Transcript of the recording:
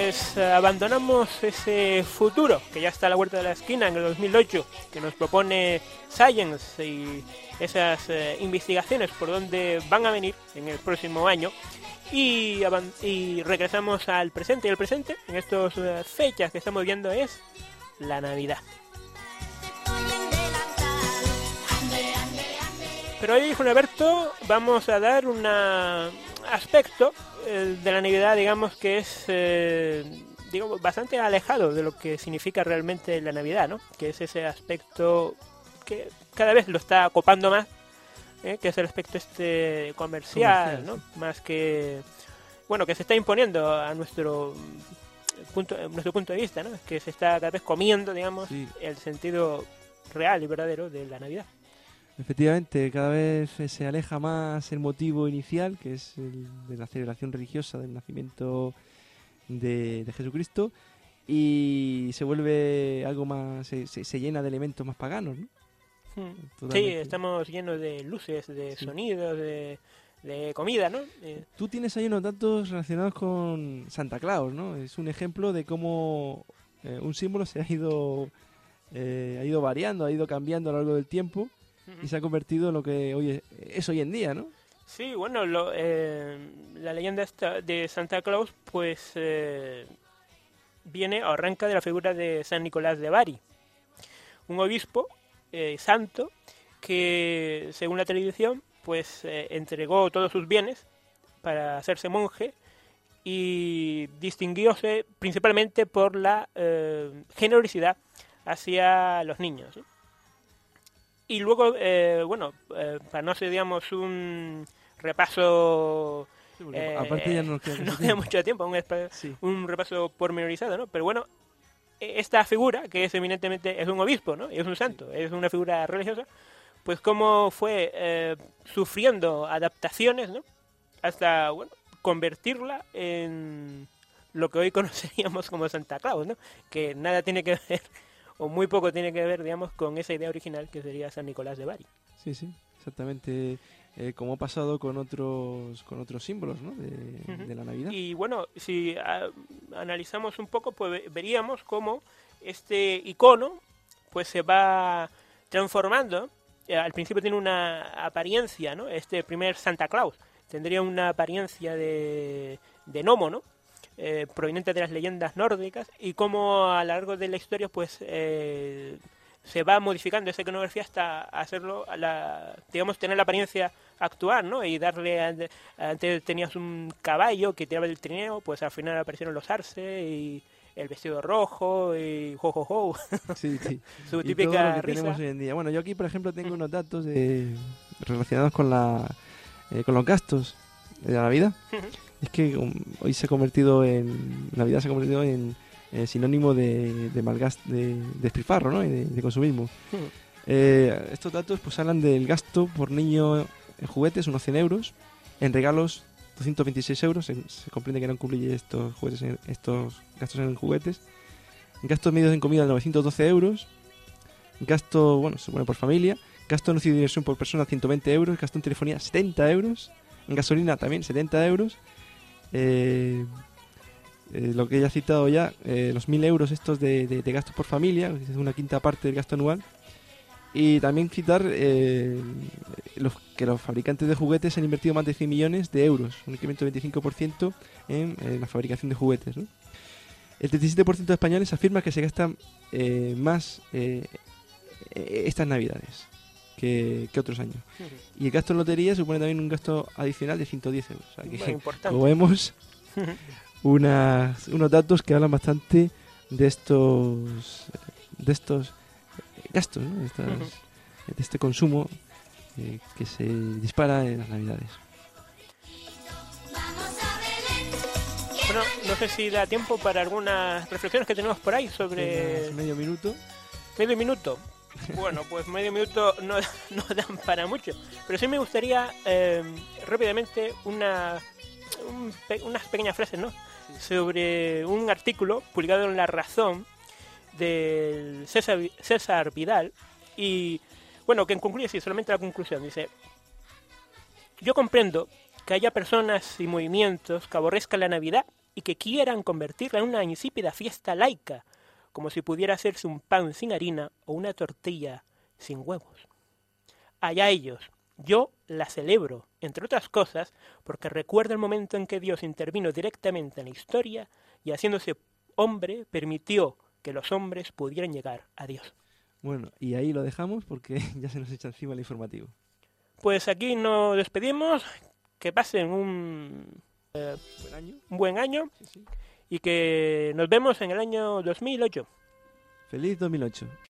pues abandonamos ese futuro que ya está a la vuelta de la esquina en el 2008, que nos propone Science y esas investigaciones por donde van a venir en el próximo año, y regresamos al presente. Y el presente, en estas fechas que estamos viendo, es la Navidad. Pero hoy, Juan Alberto, vamos a dar un aspecto de la Navidad, digamos, que es bastante alejado de lo que significa realmente la Navidad, ¿no? Que es ese aspecto que cada vez lo está copando más, que es el aspecto comercial, ¿no? Sí. Más que, bueno, que se está imponiendo a nuestro punto de vista, ¿no? Que se está cada vez comiendo, digamos, sí, el sentido real y verdadero de la Navidad. Efectivamente, cada vez se aleja más el motivo inicial, que es el de la celebración religiosa del nacimiento de Jesucristo, y se vuelve algo más, se llena de elementos más paganos, ¿no? Sí, estamos llenos de luces, de sonidos, de comida, ¿no? Tú tienes ahí unos datos relacionados con Santa Claus, ¿no? Es un ejemplo de cómo un símbolo se ha ido variando, ha ido cambiando a lo largo del tiempo, y se ha convertido en lo que hoy es hoy en día, ¿no? Sí, bueno, la leyenda de Santa Claus, pues arranca de la figura de San Nicolás de Bari, un obispo santo que, según la tradición, pues entregó todos sus bienes para hacerse monje y distinguióse principalmente por la generosidad hacia los niños, ¿no? Y luego, para no hacer, digamos, un repaso... aparte ya no queda mucho tiempo, un repaso pormenorizado, ¿no? Pero bueno, esta figura, que es eminentemente, es un obispo, ¿no? Es un santo, es una figura religiosa, pues cómo fue sufriendo adaptaciones, ¿no? Hasta, bueno, convertirla en lo que hoy conoceríamos como Santa Claus, ¿no? Que nada tiene que ver, o muy poco tiene que ver, digamos, con esa idea original que sería San Nicolás de Bari. Sí, exactamente, como ha pasado con otros símbolos, ¿no? de la Navidad. Y bueno, si analizamos un poco, pues veríamos cómo este icono pues se va transformando. Al principio tiene una apariencia, ¿no? Este primer Santa Claus tendría una apariencia de gnomo, ¿no? Proveniente de las leyendas nórdicas, y cómo a lo largo de la historia pues se va modificando esa iconografía hasta hacerlo tener la apariencia actual, ¿no? Y darle, antes tenías un caballo que tiraba del trineo, pues al final aparecieron los arces y el vestido rojo y jo. Sí. Su y típica todo lo que risa. tenemos hoy en día. Bueno, yo aquí, por ejemplo, tengo unos datos relacionados con los gastos de la Navidad. Es que hoy Navidad se ha convertido en sinónimo de malgasto, de despilfarro, ¿no? Y de consumismo. Estos datos pues hablan del gasto por niño en juguetes, unos 100 euros, en regalos 226 euros, se comprende que no incluye estos gastos en juguetes, gastos medios en comida 912 euros, gasto, bueno, se pone por familia, gasto en ocio y diversión por persona 120 euros, gasto en telefonía 70 euros, en gasolina también 70 euros, lo que ya he citado ya, los 1.000 euros estos de gastos por familia, es una quinta parte del gasto anual. Y también citar que los fabricantes de juguetes han invertido más de 100 millones de euros, un incremento del 25% en la fabricación de juguetes, ¿no? El 37% de españoles afirma que se gastan más estas navidades que otros años. Y el gasto en lotería supone también un gasto adicional de 110 euros. O sea que, como vemos, unos datos que hablan bastante de estos gastos, ¿no? De este consumo que se dispara en las Navidades. Bueno, no sé si da tiempo para algunas reflexiones que tenemos por ahí sobre... Medio minuto. ¿Medio minuto? Bueno, pues medio minuto no dan para mucho. Pero sí me gustaría rápidamente unas pequeñas frases, ¿no? Sobre un artículo publicado en La Razón del César Vidal, y bueno, que concluye así, solamente la conclusión, dice: yo comprendo que haya personas y movimientos que aborrezcan la Navidad y que quieran convertirla en una insípida fiesta laica, como si pudiera hacerse un pan sin harina o una tortilla sin huevos. Allá ellos. Yo la celebro, entre otras cosas, porque recuerdo el momento en que Dios intervino directamente en la historia y haciéndose hombre permitió que los hombres pudieran llegar a Dios. Bueno, y ahí lo dejamos porque ya se nos echa encima el informativo. Pues aquí nos despedimos, que pasen un buen año Sí, sí. y que nos vemos en el año 2008. Feliz 2008.